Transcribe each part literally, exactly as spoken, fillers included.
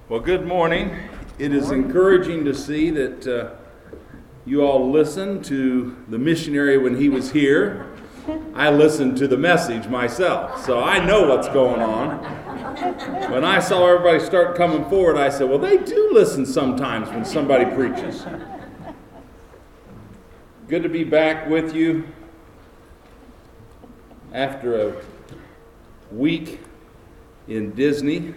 Well, good morning. It is encouraging to see that uh, you all listened to the missionary when he was here. I listened to the message myself, so I know what's going on. When I saw everybody start coming forward, I said, well, they do listen sometimes when somebody preaches. Good to be back with you after a week in Disney.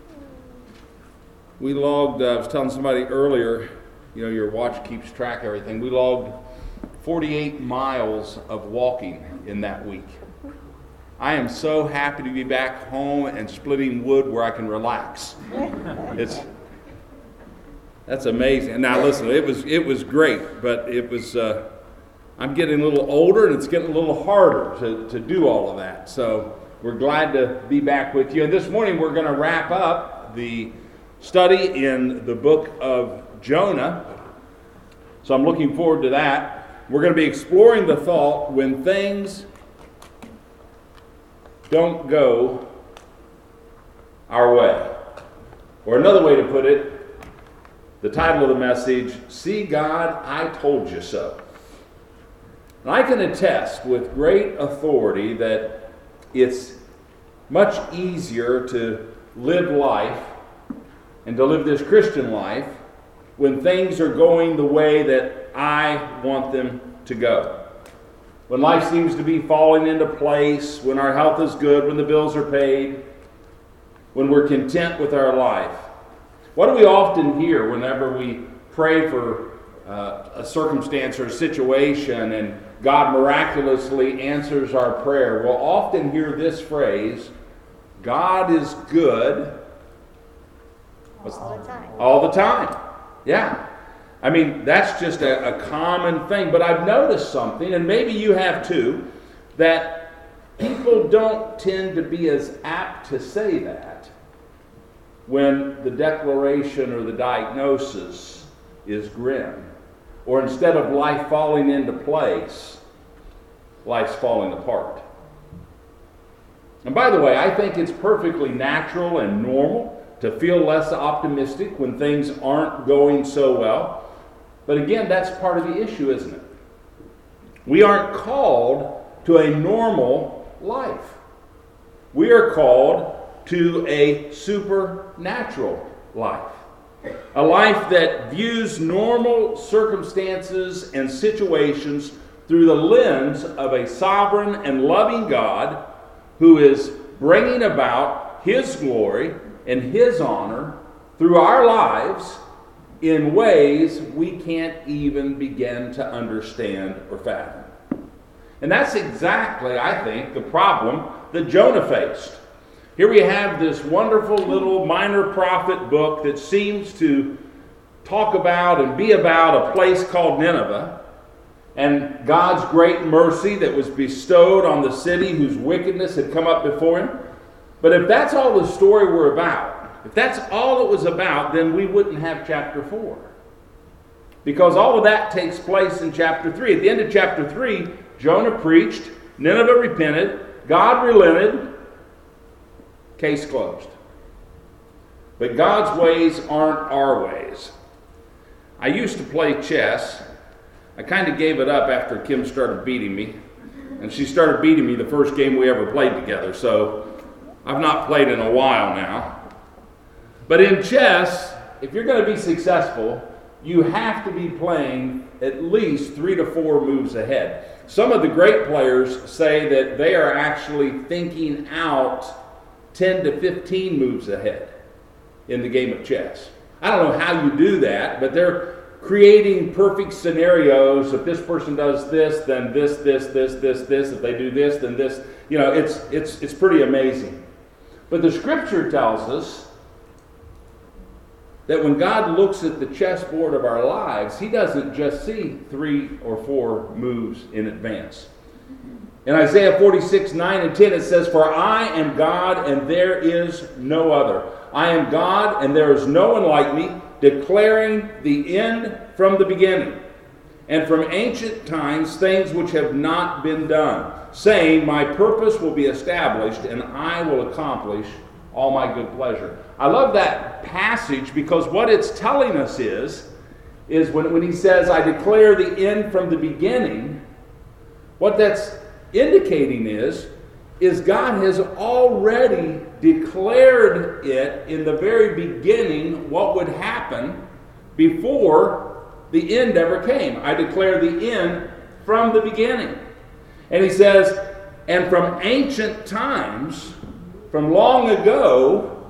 We logged, uh, I was telling somebody earlier, you know, your watch keeps track of everything. We logged forty-eight miles of walking in that week. I am so happy to be back home and splitting wood where I can relax. It's that's amazing. And now listen, it was it was great, but it was uh, I'm getting a little older and it's getting a little harder to, to do all of that. So we're glad to be back with you. And this morning we're going to wrap up the study in the book of Jonah. So I'm looking forward to that. We're going to be exploring the thought when things don't go our way. Or another way to put it, the title of the message, See God, I Told You So. And I can attest with great authority that it's much easier to live life and to live this Christian life when things are going the way that I want them to go. When life seems to be falling into place, when our health is good, when the bills are paid, when we're content with our life. What do we often hear whenever we pray for uh, a circumstance or a situation and God miraculously answers our prayer? We'll often hear this phrase, God is good all the time. All the time. Yeah. I mean, that's just a, a common thing. But I've noticed something, and maybe you have too, that people don't tend to be as apt to say that when the declaration or the diagnosis is grim. Or instead of life falling into place, life's falling apart. And by the way, I think it's perfectly natural and normal to feel less optimistic when things aren't going so well. But again, that's part of the issue, isn't it? We aren't called to a normal life. We are called to a supernatural life. A life that views normal circumstances and situations through the lens of a sovereign and loving God who is bringing about His glory and His honor through our lives in ways we can't even begin to understand or fathom. And that's exactly, I think, the problem that Jonah faced. Here we have this wonderful little minor prophet book that seems to talk about and be about a place called Nineveh and God's great mercy that was bestowed on the city whose wickedness had come up before him. But if that's all the story were about, if that's all it was about, then we wouldn't have chapter four. Because all of that takes place in chapter three. At the end of chapter three, Jonah preached, Nineveh repented, God relented, case closed. But God's ways aren't our ways. I used to play chess. I kind of gave it up after Kim started beating me. And she started beating me the first game we ever played together. So I've not played in a while now. But in chess, if you're going to be successful, you have to be playing at least three to four moves ahead. Some of the great players say that they are actually thinking out ten to fifteen moves ahead in the game of chess. I don't know how you do that, but they're creating perfect scenarios. If this person does this, then this, this, this, this, this. If they do this, then this. You know, it's it's it's pretty amazing. But the Scripture tells us that when God looks at the chessboard of our lives, He doesn't just see three or four moves in advance. In Isaiah forty-six, nine and ten, it says, For I am God, and there is no other. I am God, and there is no one like me, declaring the end from the beginning, and from ancient times things which have not been done, saying, My purpose will be established, and I will accomplish all my good pleasure. I love that passage because what it's telling us is, is when, when he says, I declare the end from the beginning, what that's indicating is, is God has already declared it in the very beginning what would happen before the end ever came. I declare the end from the beginning. And he says, and from ancient times, from long ago,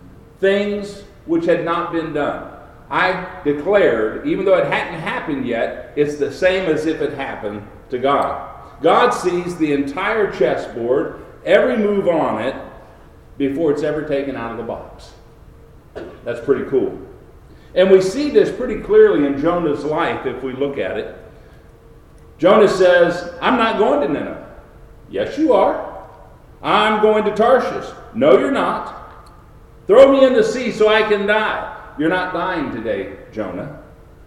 things which had not been done. I declared, even though it hadn't happened yet, it's the same as if it happened to God. God sees the entire chessboard, every move on it, before it's ever taken out of the box. That's pretty cool. And we see this pretty clearly in Jonah's life if we look at it. Jonah says, I'm not going to Nineveh. Yes, you are. I'm going to Tarshish. No, you're not. Throw me in the sea so I can die. You're not dying today, Jonah.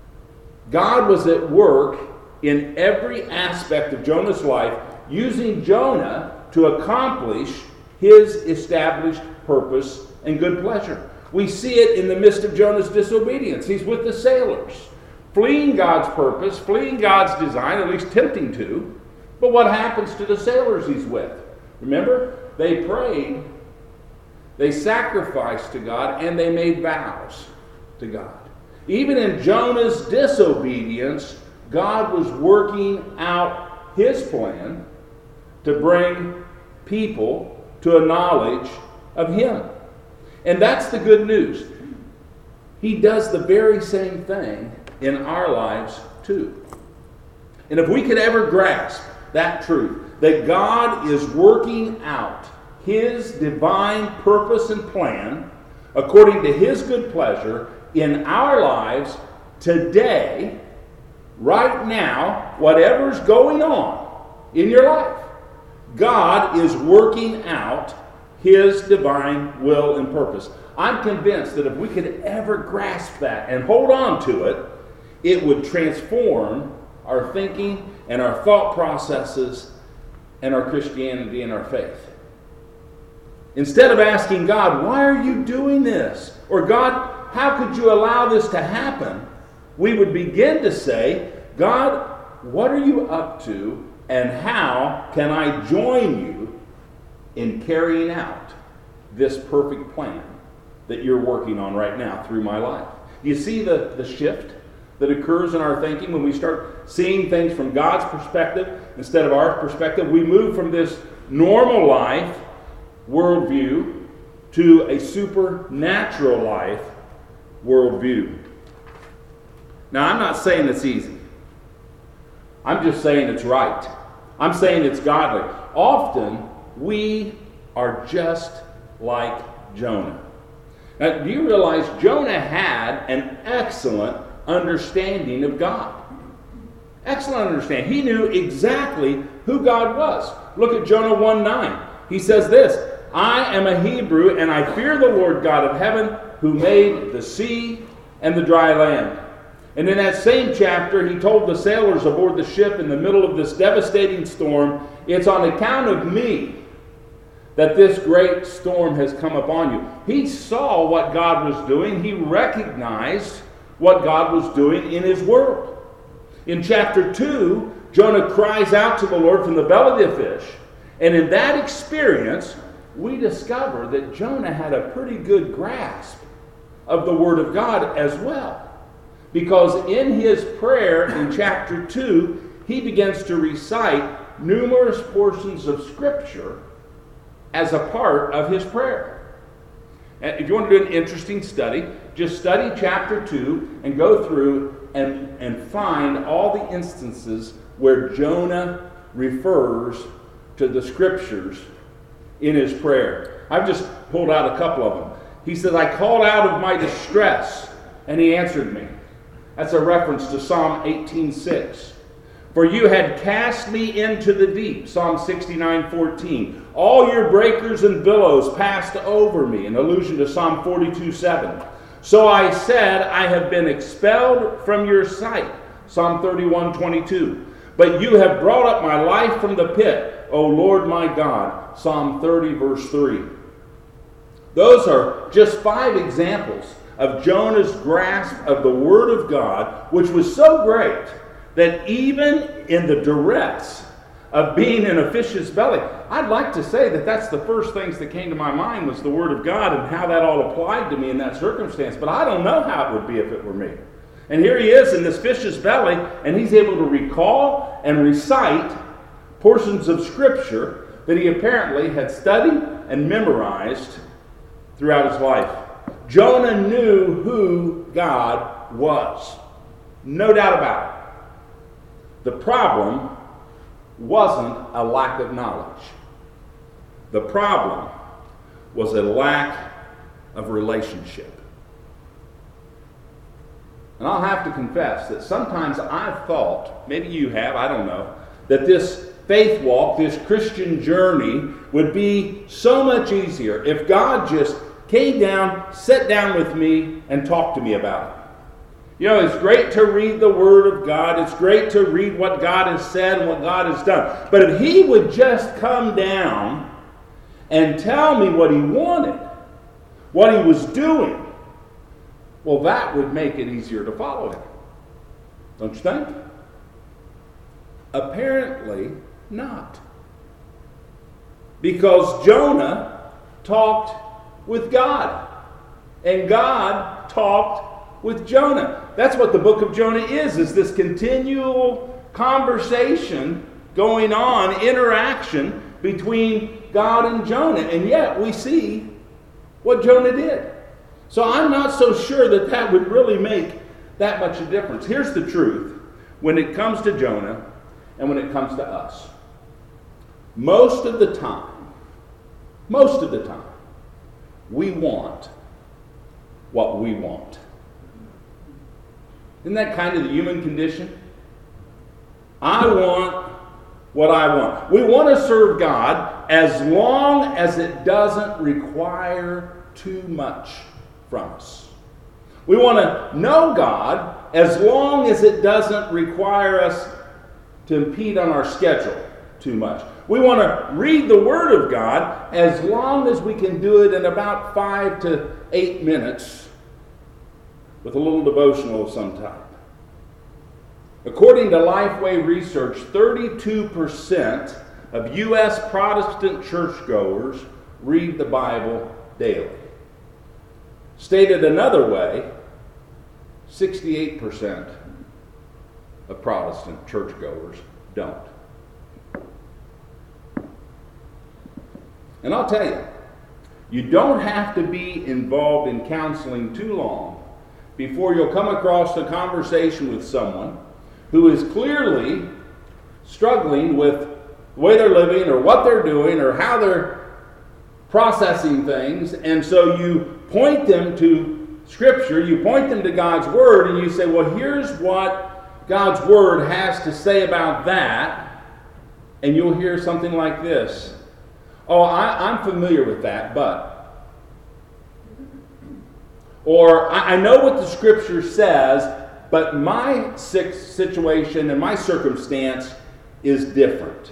God was at work in every aspect of Jonah's life, using Jonah to accomplish his established purpose and good pleasure. We see it in the midst of Jonah's disobedience. He's with the sailors, fleeing God's purpose, fleeing God's design, at least attempting to. But what happens to the sailors he's with? Remember, they prayed, they sacrificed to God, and they made vows to God. Even in Jonah's disobedience, God was working out his plan to bring people to a knowledge of him. And that's the good news. He does the very same thing in our lives too. And if we could ever grasp that truth, that God is working out his divine purpose and plan according to his good pleasure in our lives today, right now, whatever's going on in your life, God is working out his divine will and purpose. I'm convinced that if we could ever grasp that and hold on to it, it would transform our thinking and our thought processes and our Christianity and our faith. Instead of asking God, why are you doing this? Or God, how could you allow this to happen? We would begin to say, God, what are you up to, and how can I join you in carrying out this perfect plan that you're working on right now through my life? You see the, the shift that occurs in our thinking when we start seeing things from God's perspective instead of our perspective. We move from this normal life worldview to a supernatural life worldview. Now, I'm not saying it's easy. I'm just saying it's right. I'm saying it's godly. Often, we are just like Jonah. Now, do you realize Jonah had an excellent understanding of God? Excellent understanding. He knew exactly who God was. Look at Jonah one nine. He says this, I am a Hebrew, and I fear the Lord God of heaven, who made the sea and the dry land. And in that same chapter, he told the sailors aboard the ship in the middle of this devastating storm, it's on account of me that this great storm has come upon you. He saw what God was doing. He recognized what God was doing in his world. In chapter two, Jonah cries out to the Lord from the belly of the fish. And in that experience, we discover that Jonah had a pretty good grasp of the Word of God as well. Because in his prayer in chapter two, he begins to recite numerous portions of Scripture as a part of his prayer. And if you want to do an interesting study, just study chapter two and go through and, and find all the instances where Jonah refers to the Scriptures in his prayer. I've just pulled out a couple of them. He says, I called out of my distress, and he answered me. That's a reference to Psalm eighteen six. For you had cast me into the deep, Psalm sixty-nine fourteen. All your breakers and billows passed over me, an allusion to Psalm forty-two seven. So I said, I have been expelled from your sight, Psalm thirty-one twenty-two. But you have brought up my life from the pit, O Lord my God, Psalm thirty verse three. Those are just five examples of Jonah's grasp of the Word of God, which was so great that even in the duress of being in a fish's belly, I'd like to say that that's the first things that came to my mind was the Word of God and how that all applied to me in that circumstance. But I don't know how it would be if it were me. And here he is in this fish's belly, and he's able to recall and recite portions of Scripture that he apparently had studied and memorized throughout his life. Jonah knew who God was. No doubt about it. The problem wasn't a lack of knowledge. The problem was a lack of relationship. And I'll have to confess that sometimes I've thought, maybe you have, I don't know, that this faith walk, this Christian journey would be so much easier if God just came down, sat down with me, and talked to me about it. You know, it's great to read the Word of God. It's great to read what God has said and what God has done. But if He would just come down and tell me what He wanted, what He was doing, well, that would make it easier to follow Him. Don't you think? Apparently not. Because Jonah talked with God. And God talked with Jonah. That's what the book of Jonah is, is this continual conversation going on, interaction between God and Jonah. And yet we see what Jonah did. So I'm not so sure that that would really make that much a difference. Here's the truth. When it comes to Jonah and when it comes to us, most of the time, most of the time, we want what we want. Isn't that kind of the human condition? I want what I want. We want to serve God as long as it doesn't require too much from us. We want to know God as long as it doesn't require us to impede on our schedule too much. We want to read the Word of God as long as we can do it in about five to eight minutes with a little devotional of some type. According to Lifeway Research, thirty-two percent of U S Protestant churchgoers read the Bible daily. Stated another way, sixty-eight percent of Protestant churchgoers don't. And I'll tell you, you don't have to be involved in counseling too long before you'll come across a conversation with someone who is clearly struggling with the way they're living or what they're doing or how they're processing things. And so you point them to Scripture, you point them to God's Word, and you say, well, here's what God's Word has to say about that. And you'll hear something like this. Oh, I, I'm familiar with that, but. Or, I, I know what the Scripture says, but my situation and my circumstance is different.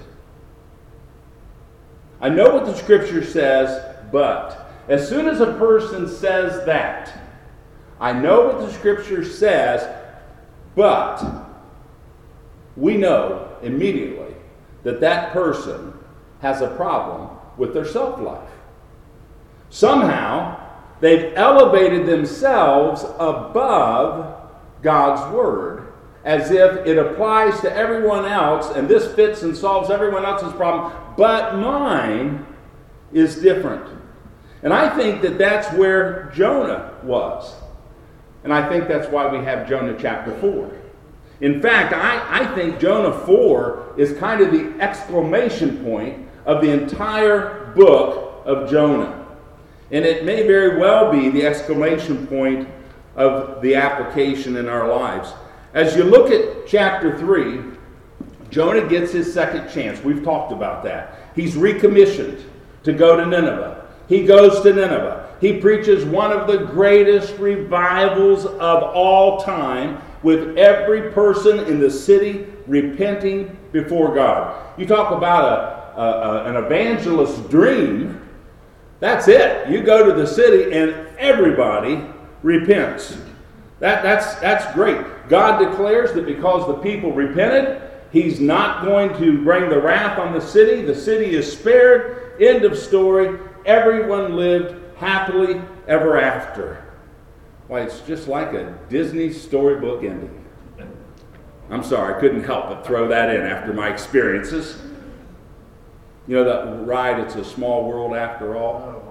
I know what the Scripture says, but. As soon as a person says that, I know what the Scripture says, but we know immediately that that person has a problem with their self-life. Somehow, they've elevated themselves above God's Word as if it applies to everyone else and this fits and solves everyone else's problem, but mine is different. And I think that that's where Jonah was. And I think that's why we have Jonah chapter four. In fact, I, I think Jonah four is kind of the exclamation point of the entire book of Jonah. And it may very well be the exclamation point of the application in our lives. As you look at chapter three, Jonah gets his second chance. We've talked about that. He's recommissioned to go to Nineveh. He goes to Nineveh. He preaches one of the greatest revivals of all time, with every person in the city repenting before God. You talk about a, a, a, an evangelist's dream. That's it. You go to the city and everybody repents. That, that's, that's great. God declares that because the people repented, he's not going to bring the wrath on the city. The city is spared. End of story. Everyone lived happily ever after. Why, it's just like a Disney storybook ending. I'm sorry, I couldn't help but throw that in after my experiences. You know that ride, It's a Small World After All?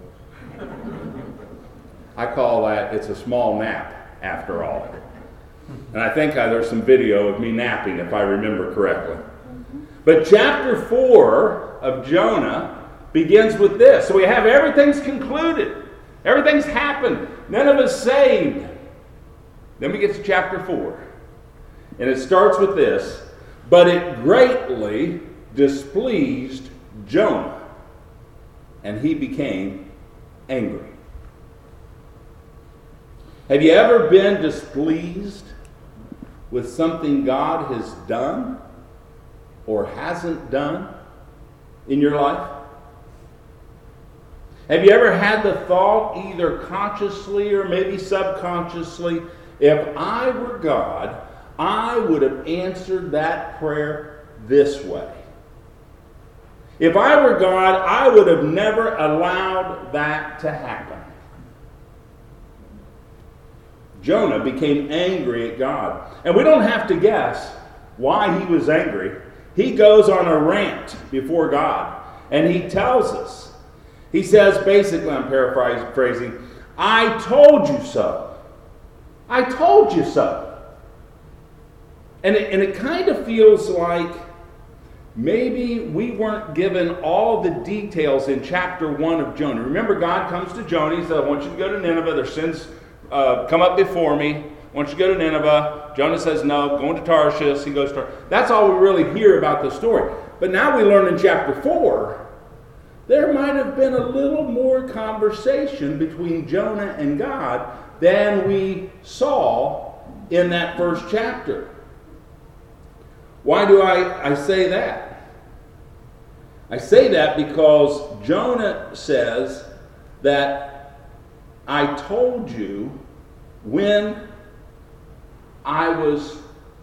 I call that It's a Small Nap After All. And I think I, there's some video of me napping, if I remember correctly. But chapter four of Jonah begins with this. So we have everything's concluded. Everything's happened. Nineveh's saved. Then we get to chapter four. And it starts with this. But it greatly displeased Jonah, and he became angry. Have you ever been displeased with something God has done or hasn't done in your life? Have you ever had the thought, either consciously or maybe subconsciously, if I were God, I would have answered that prayer this way? If I were God, I would have never allowed that to happen. Jonah became angry at God. And we don't have to guess why he was angry. He goes on a rant before God. And he tells us. He says, basically, I'm paraphrasing, I told you so. I told you so. And it, and it kind of feels like maybe we weren't given all the details in chapter one of Jonah. Remember, God comes to Jonah. He said, I want you to go to Nineveh. Their sins uh, come up before me. I want you to go to Nineveh. Jonah says, no, going to Tarshish. He goes to Tarshish. That's all we really hear about the story. But now we learn in chapter four, there might have been a little more conversation between Jonah and God than we saw in that first chapter. Why do I, I say that? I say that because Jonah says that I told you when I was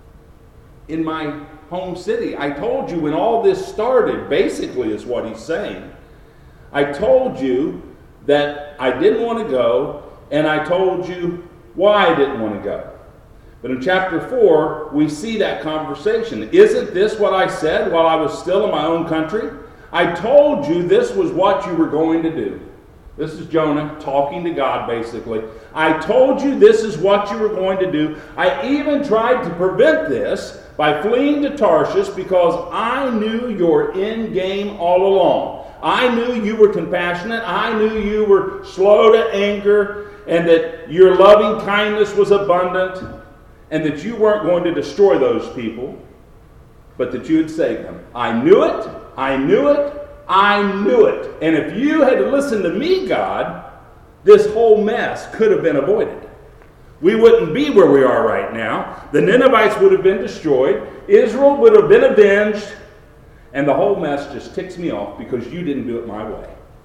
in my home city. I told you when all this started, basically is what he's saying. I told you that I didn't want to go, and I told you why I didn't want to go. But in chapter four, we see that conversation. Isn't this what I said while I was still in my own country? I told you this was what you were going to do. This is Jonah talking to God, basically. I told you this is what you were going to do. I even tried to prevent this by fleeing to Tarshish because I knew your end game all along. I knew you were compassionate. I knew you were slow to anger, and that your loving kindness was abundant, and that you weren't going to destroy those people, but that you would save them. I knew it. I knew it. I knew it. And if you had listened to me, God, this whole mess could have been avoided. We wouldn't be where we are right now. The Ninevites would have been destroyed. Israel would have been avenged. And the whole mess just ticks me off because you didn't do it my way.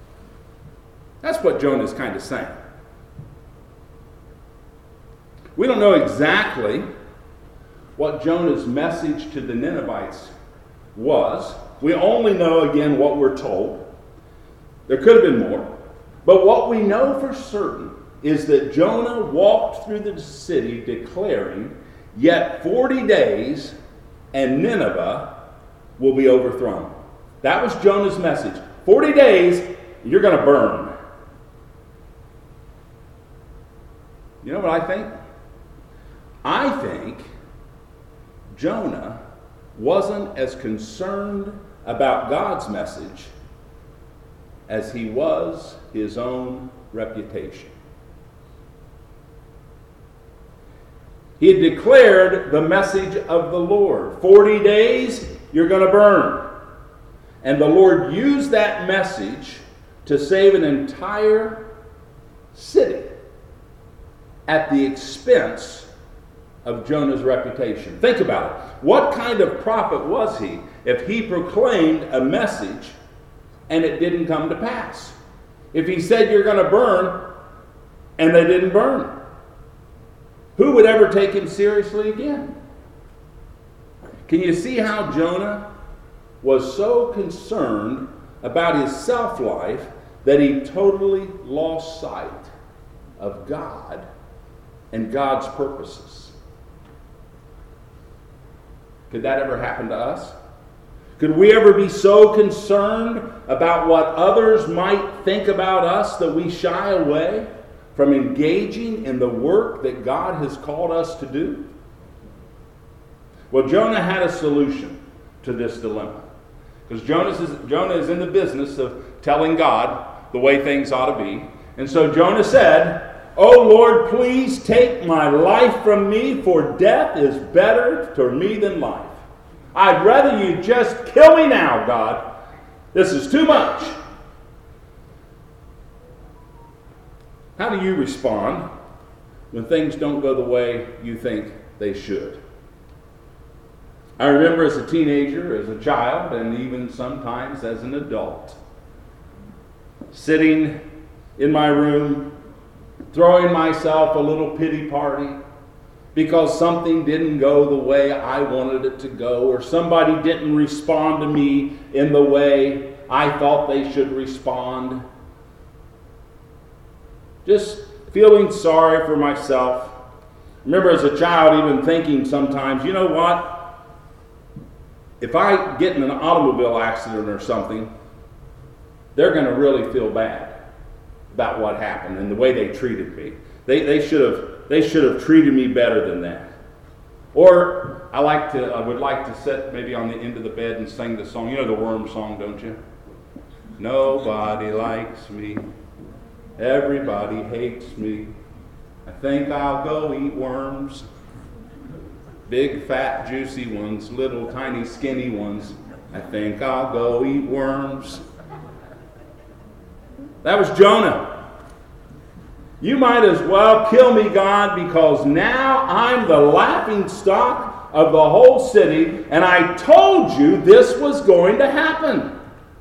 That's what Jonah's kind of saying. We don't know exactly what Jonah's message to the Ninevites was. We only know, again, what we're told. There could have been more. But what we know for certain is that Jonah walked through the city declaring, yet forty days and Nineveh will be overthrown. That was Jonah's message. forty days, you're going to burn. You know what I think? I think Jonah wasn't as concerned about God's message as he was his own reputation. He had declared the message of the Lord. forty days, you're going to burn. And the Lord used that message to save an entire city at the expense of Jonah's reputation. Think about it. What kind of prophet was he if he proclaimed a message and it didn't come to pass? if he said you're going to burn and they didn't burn? Who would ever take him seriously again? Can you see how Jonah was so concerned about his self-life that he totally lost sight of God and God's purposes? Could that ever happen to us? Could we ever be so concerned about what others might think about us that we shy away from engaging in the work that God has called us to do? Well, Jonah had a solution to this dilemma. Because Jonah is, Jonah is in the business of telling God the way things ought to be. And so Jonah said, "Oh Lord, please take my life from me, for death is better to me than life. I'd rather you just kill me now, God. This is too much." How do you respond when things don't go the way you think they should? I remember as a teenager, as a child, and even sometimes as an adult, sitting in my room, throwing myself a little pity party because something didn't go the way I wanted it to go, or somebody didn't respond to me in the way I thought they should respond. Just feeling sorry for myself. Remember as a child even thinking sometimes, you know what? If I get in an automobile accident or something, they're going to really feel bad about what happened and the way they treated me. They, they should have they should have treated me better than that. Or I like to I would like to sit maybe on the end of the bed and sing the song. You know the Worm song, don't you? Nobody likes me. Everybody hates me. I think I'll go eat worms. Big, fat, juicy ones, little, tiny, skinny ones. I think I'll go eat worms. That was Jonah. You might as well kill me, God, because now I'm the laughing stock of the whole city, and I told you this was going to happen.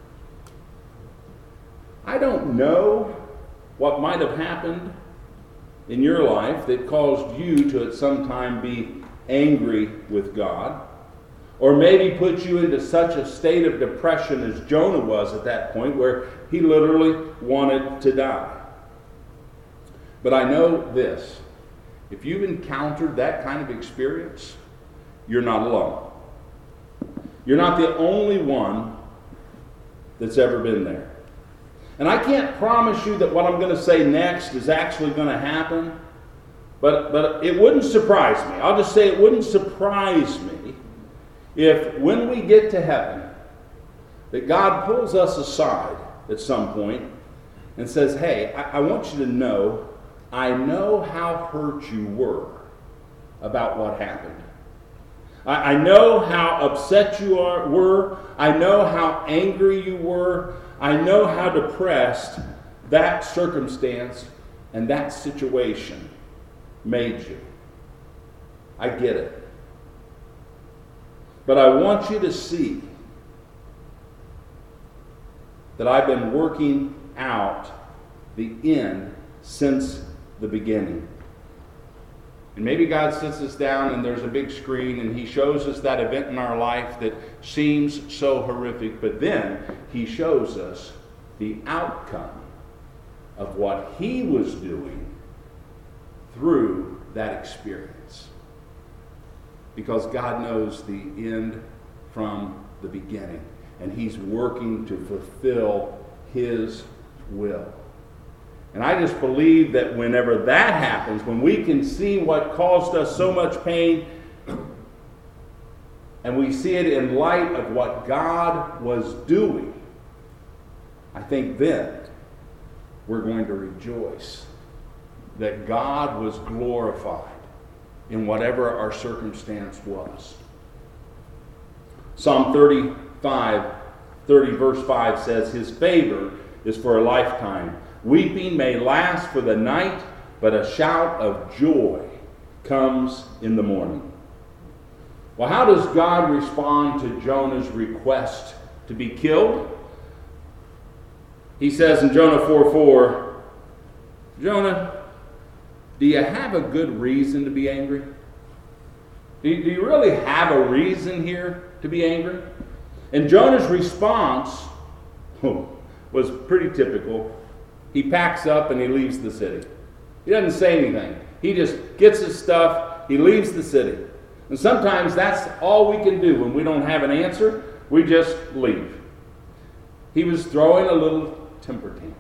I don't know what might have happened in your life that caused you to at some time be angry with God, or maybe put you into such a state of depression as Jonah was at that point, where he literally wanted to die. But I know this: if you've encountered that kind of experience, you're not alone. You're not the only one that's ever been there. And I can't promise you that what I'm going to say next is actually going to happen, but, but it wouldn't surprise me. I'll just say it wouldn't surprise me if when we get to heaven, that God pulls us aside at some point and says, "Hey, I, I want you to know, I know how hurt you were about what happened. I, I know how upset you are, were. I know how angry you were. I know how depressed that circumstance and that situation made you. I get it. But I want you to see that I've been working out the end since the beginning." And maybe God sits us down and there's a big screen and he shows us that event in our life that seems so horrific, but then he shows us the outcome of what he was doing through that experience. Because God knows the end from the beginning, and he's working to fulfill his will. And I just believe that whenever that happens, when we can see what caused us so much pain, and we see it in light of what God was doing, I think then we're going to rejoice that God was glorified in whatever our circumstance was. Psalm thirty-five, thirty verse five says, "His favor is for a lifetime. Weeping may last for the night, but a shout of joy comes in the morning." Well, how does God respond to Jonah's request to be killed? he says in Jonah four four, Jonah, do you have a good reason to be angry? Do you, do you really have a reason here to be angry? And Jonah's response was pretty typical. He packs up and he leaves the city. He doesn't say anything. He just gets his stuff, he leaves the city. And sometimes that's all we can do when we don't have an answer. We just leave. He was throwing a little temper tantrum.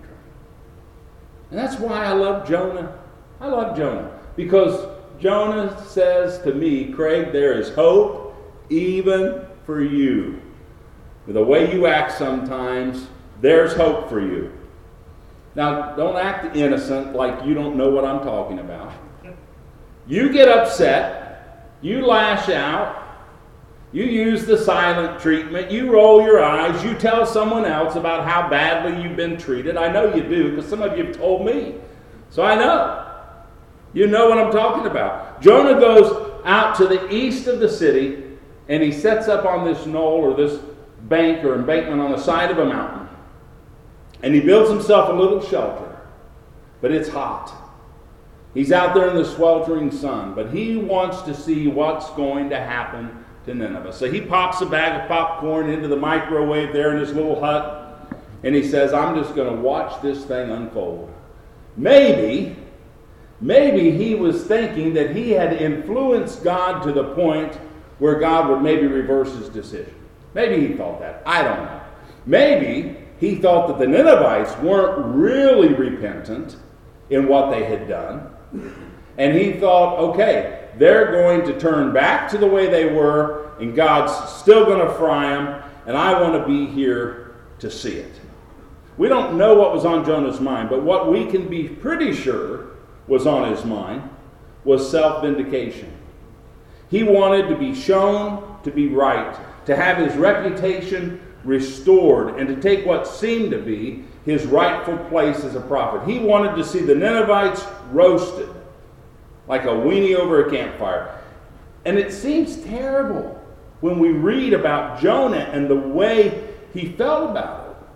And that's why I love Jonah. I love Jonah. Because Jonah says to me, Craig, there is hope even for you. With the way you act sometimes, there's hope for you. Now, don't act innocent like you don't know what I'm talking about. You get upset. You lash out. You use the silent treatment. You roll your eyes. You tell someone else about how badly you've been treated. I know you do because some of you have told me. So I know. You know what I'm talking about. Jonah goes out to the east of the city and he sets up on this knoll or this bank or embankment on the side of a mountain. And he builds himself a little shelter. But it's hot. He's out there in the sweltering sun. But he wants to see what's going to happen to Nineveh. So he pops a bag of popcorn into the microwave there in his little hut. And he says, I'm just going to watch this thing unfold. Maybe, maybe he was thinking that he had influenced God to the point where God would maybe reverse his decision. Maybe he thought that. I don't know. Maybe he thought that the Ninevites weren't really repentant in what they had done. And he thought, okay, they're going to turn back to the way they were, and God's still going to fry them, and I want to be here to see it. We don't know what was on Jonah's mind, but what we can be pretty sure was on his mind was self-vindication. He wanted to be shown to be right, to have his reputation restored, and to take what seemed to be his rightful place as a prophet. He wanted to see the Ninevites roasted like a weenie over a campfire. And it seems terrible when we read about Jonah and the way he felt about it.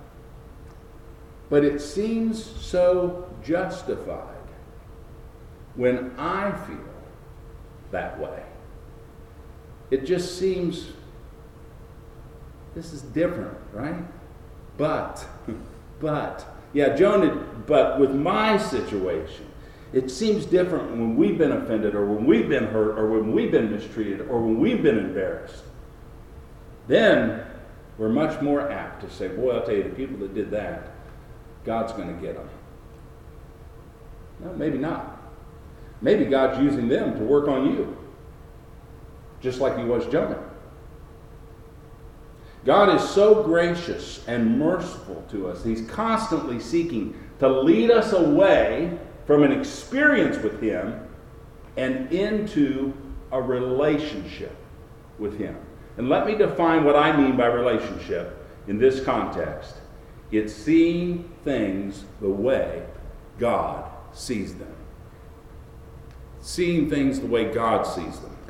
But it seems so justified when I feel that way. It just seems, this is different, right? But, but, yeah, Jonah, but with my situation, it seems different when we've been offended or when we've been hurt or when we've been mistreated or when we've been embarrassed. Then we're much more apt to say, boy, I'll tell you, the people that did that, God's going to get them. No, maybe not. Maybe God's using them to work on you, just like he was Jonah. God is so gracious and merciful to us. He's constantly seeking to lead us away from an experience with him and into a relationship with him. And let me define what I mean by relationship in this context. It's seeing things the way God sees them. Seeing things the way God sees them.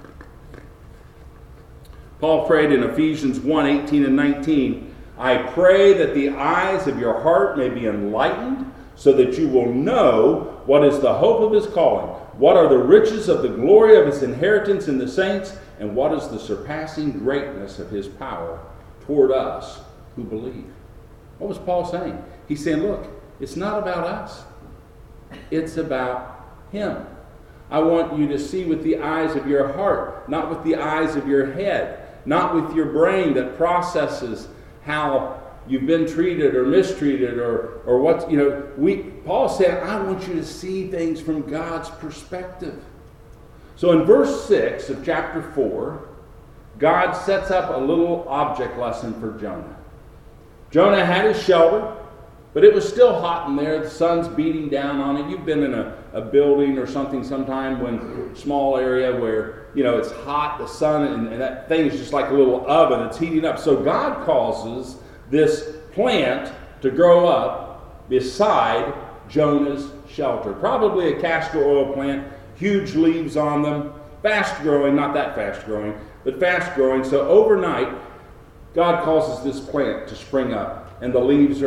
Paul prayed in Ephesians one, eighteen and nineteen, I pray that the eyes of your heart may be enlightened, so that you will know what is the hope of his calling, what are the riches of the glory of his inheritance in the saints, and what is the surpassing greatness of his power toward us who believe. What was Paul saying? He's saying, look, it's not about us. It's about him. I want you to see with the eyes of your heart, not with the eyes of your head, not with your brain that processes how you've been treated or mistreated or or what, you know, we Paul said, I want you to see things from God's perspective. So in verse six of chapter four, God sets up a little object lesson for Jonah. Jonah had his shelter, but it was still hot in there. The sun's beating down on it. You've been in a, a building or something sometime when small area where, you know, it's hot, the sun, and, and that thing is just like a little oven. It's heating up. So God causes this plant to grow up beside Jonah's shelter. Probably a castor oil plant, huge leaves on them, fast growing, not that fast growing, but fast growing. So overnight, God causes this plant to spring up, and the leaves are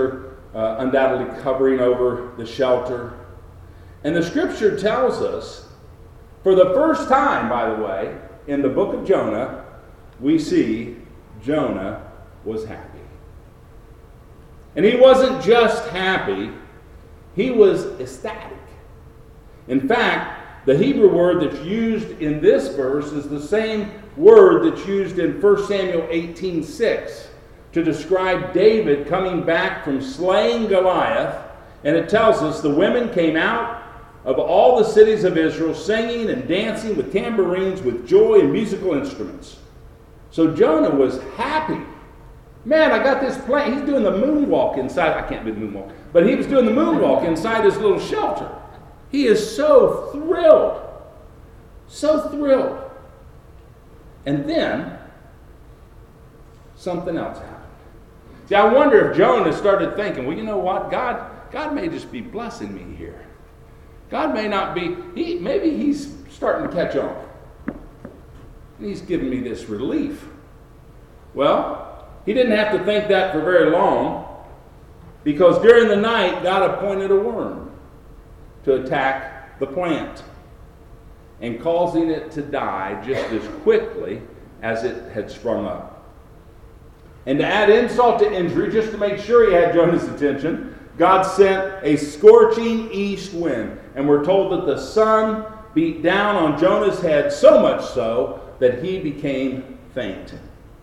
uh, undoubtedly covering over the shelter. And the scripture tells us, for the first time, by the way, in the book of Jonah, we see Jonah was happy. And he wasn't just happy, he was ecstatic. In fact, the Hebrew word that's used in this verse is the same word that's used in First Samuel eighteen six to describe David coming back from slaying Goliath. And it tells us the women came out of all the cities of Israel singing and dancing with tambourines, with joy and musical instruments. So Jonah was happy. Man, I got this plan. He's doing the moonwalk inside. I can't do the moonwalk. But he was doing the moonwalk inside his little shelter. He is so thrilled. So thrilled. And then, something else happened. See, I wonder if Jonah started thinking, well, you know what? God, God may just be blessing me here. God may not be, he, maybe he's starting to catch on. And he's giving me this relief. Well, he didn't have to think that for very long, because during the night, God appointed a worm to attack the plant, and causing it to die just as quickly as it had sprung up. And to add insult to injury, just to make sure he had Jonah's attention, God sent a scorching east wind, and we're told that the sun beat down on Jonah's head, so much so that he became faint.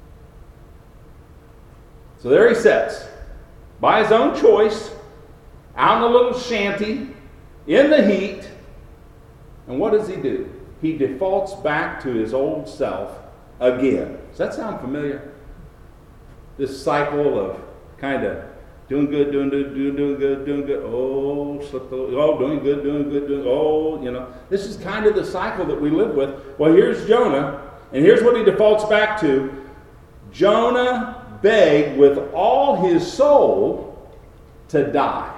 So there he sits, by his own choice, out in a little shanty, in the heat. And what does he do? He defaults back to his old self again. Does that sound familiar? This cycle of kind of doing good, doing good, doing, doing good, doing good. Oh, slip the, oh, doing good, doing good, doing. Oh, you know. This is kind of the cycle that we live with. Well, here's Jonah, and here's what he defaults back to. Jonah begged with all his soul to die.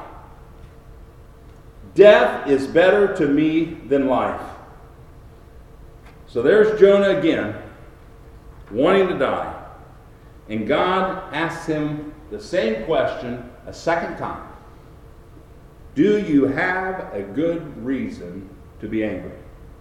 Death is better to me than life. So there's Jonah again, wanting to die. And God asks him the same question a second time. Do you have a good reason to be angry?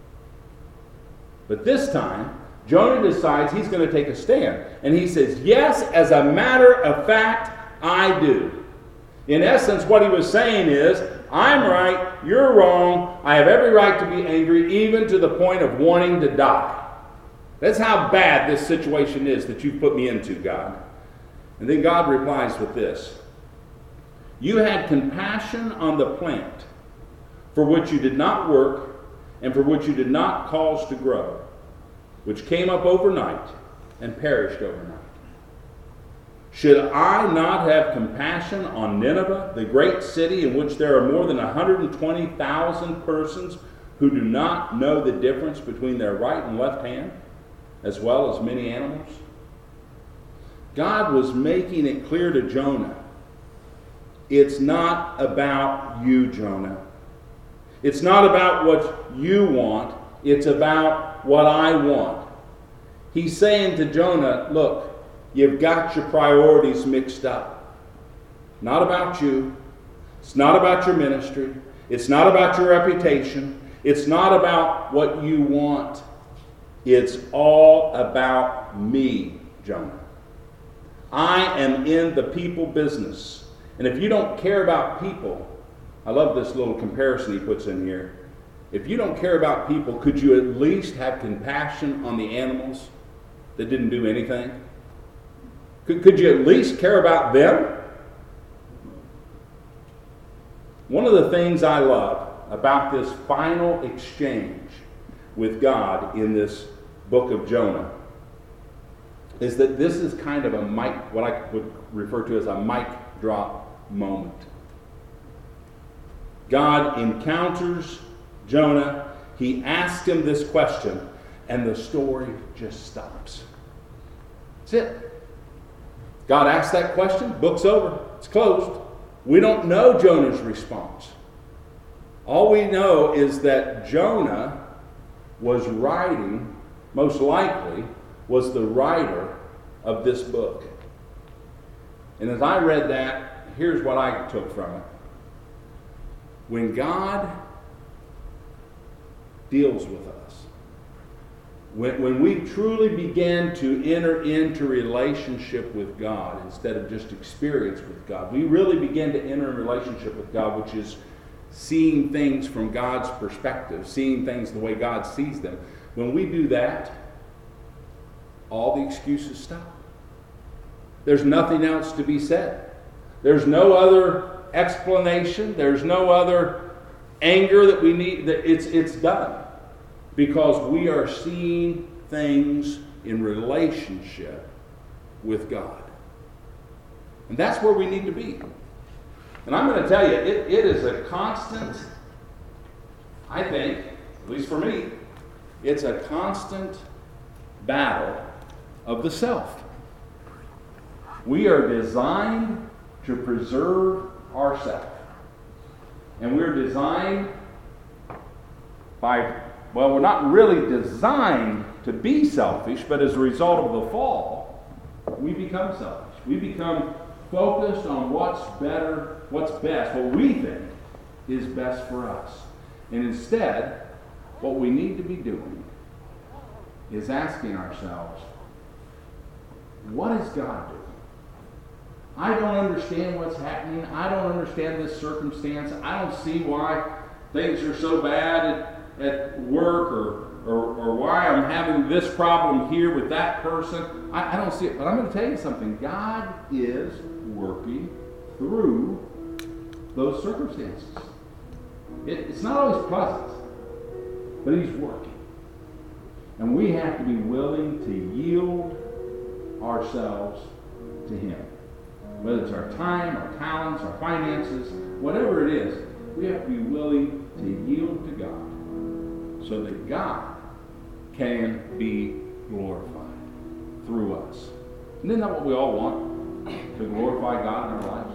But this time, Jonah decides he's going to take a stand. And he says, yes, as a matter of fact, I do. In essence, what he was saying is, I'm right, you're wrong, I have every right to be angry, even to the point of wanting to die. That's how bad this situation is that you put me into, God. And then God replies with this. You had compassion on the plant, for which you did not work, and for which you did not cause to grow, which came up overnight and perished overnight. Should I not have compassion on Nineveh, the great city in which there are more than one hundred twenty thousand persons who do not know the difference between their right and left hand, as well as many animals? God was making it clear to Jonah, it's not about you, Jonah. It's not about what you want, it's about what I want. He's saying to Jonah, look, you've got your priorities mixed up. Not about you. It's not about your ministry. It's not about your reputation. It's not about what you want. It's all about me, Jonah. I am in the people business. And if you don't care about people, I love this little comparison he puts in here. If you don't care about people, could you at least have compassion on the animals that didn't do anything? Could, could you at least care about them? One of the things I love about this final exchange with God in this book of Jonah is that this is kind of a mic, what I would refer to as a mic drop moment. God encounters Jonah. He asks him this question, and the story just stops. That's it. God asks that question, book's over, it's closed. We don't know Jonah's response. All we know is that Jonah was writing, most likely, was the writer of this book. And as I read that, here's what I took from it. When God deals with us, when, when we truly begin to enter into relationship with God instead of just experience with God, we really begin to enter a relationship with God, which is seeing things from God's perspective, seeing things the way God sees them. When we do that, all the excuses stop. There's nothing else to be said. There's no other explanation. There's no other anger that we need. That it's it's done. Because we are seeing things in relationship with God. And that's where we need to be. And I'm going to tell you, it, it is a constant, I think, at least for me, it's a constant battle of the self. We are designed to preserve ourselves. And we're designed by, well, we're not really designed to be selfish, but as a result of the fall, we become selfish. We become focused on what's better, what's best, what we think is best for us. And instead, what we need to be doing is asking ourselves, what is God doing? I don't understand what's happening. I don't understand this circumstance. I don't see why things are so bad at, at work or, or, or why I'm having this problem here with that person. I, I don't see it. But I'm going to tell you something. God is working through those circumstances. It, it's not always pleasant, but He's working. And we have to be willing to yield ourselves to Him. Whether it's our time, our talents, our finances, whatever it is, we have to be willing to yield to God so that God can be glorified through us. And isn't that what we all want? To glorify God in our lives?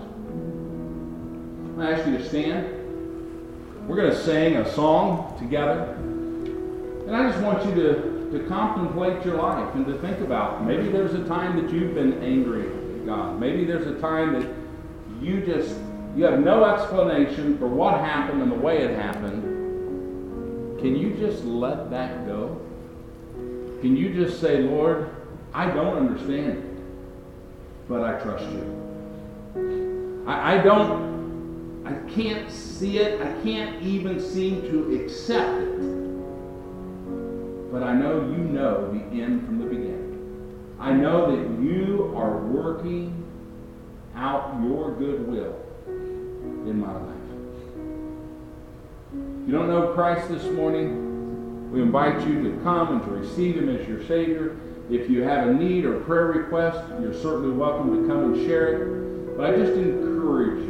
I'm going to ask you to stand. We're going to sing a song together. And I just want you to, to contemplate your life and to think about, maybe there's a time that you've been angry at God. Maybe there's a time that you just, you have no explanation for what happened and the way it happened. Can you just let that go? Can you just say, Lord, I don't understand it, but I trust you. I, I don't, I can't see it. I can't even seem to accept it. But I know you know the end from the beginning. I know that you are working out your good will in my life. If you don't know Christ this morning, we invite you to come and to receive Him as your Savior. If you have a need or prayer request, you're certainly welcome to come and share it. But I just encourage